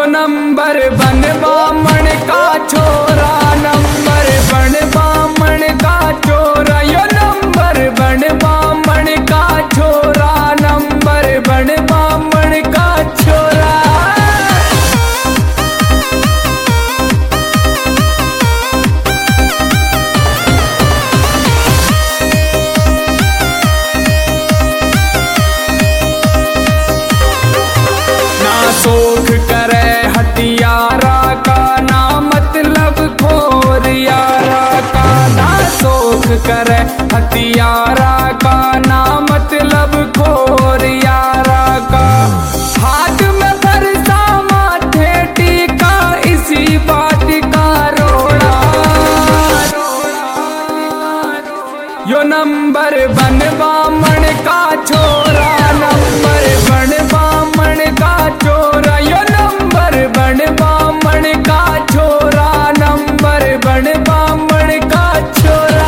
यो नंबर बन बामण का छोरा, नंबर बन बामण का छोरा, यो नंबर बन बामण का छोरा, नंबर बन बामण का छोरा। ना सोख करे हथियारा का, ना मतलब खोर यारा का, ना सोख करे हथियारा का, ना मतलब खोर यारा का। हाथ में फरसा माथे टीका, इसी बात का रोड़ा। यो नंबर बन बामण का छोरा, नंबर बन बामण का छोरा, यो नंबर बन बामण का छोरा, नंबर बन बामण का छोरा।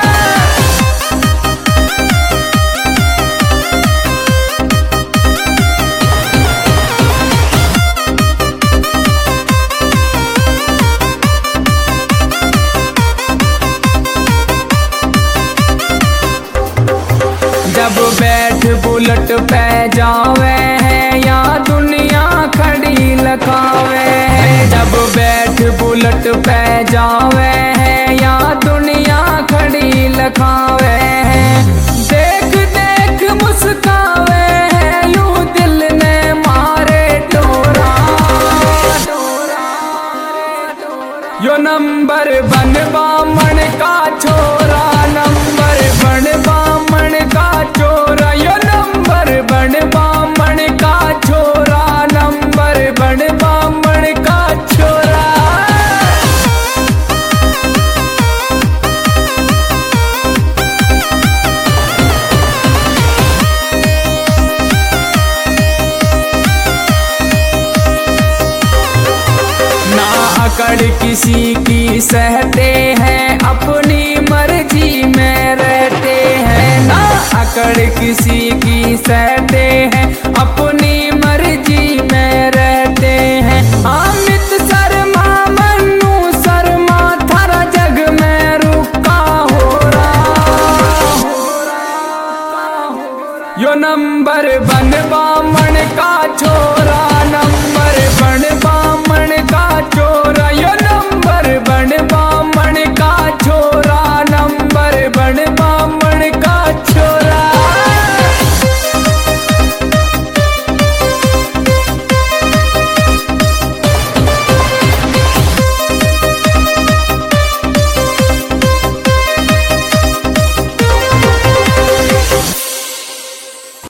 जब बैठ बुलेट पे जावे हैं, या दुनिया खड़ी लखावे हैं। जब बैठ बुलेट पे जावे हैं, या दुनिया खड़ी लखावे हैं। देख देख मुस्कावे हैं, यूं दिल ने मारे डोरा। यो नंबर बन बामण का छोरा, नंबर बन बामण का छोरा, यो नंबर बन बामण का छोरा, नंबर बन बामण का छोरा। ना अकड़ किसी की सहते हैं, अपनी मर्जी में रहते हैं। ना अकड़ किसी की सहते हैं, अपनी मर्जी में रहते हैं। अमित शर्मा मन्नू शर्मा, थारा जग में रुका हो रहा। यो नंबर बन बामण का छोरा, नंबर बन बामण का छोरा, यो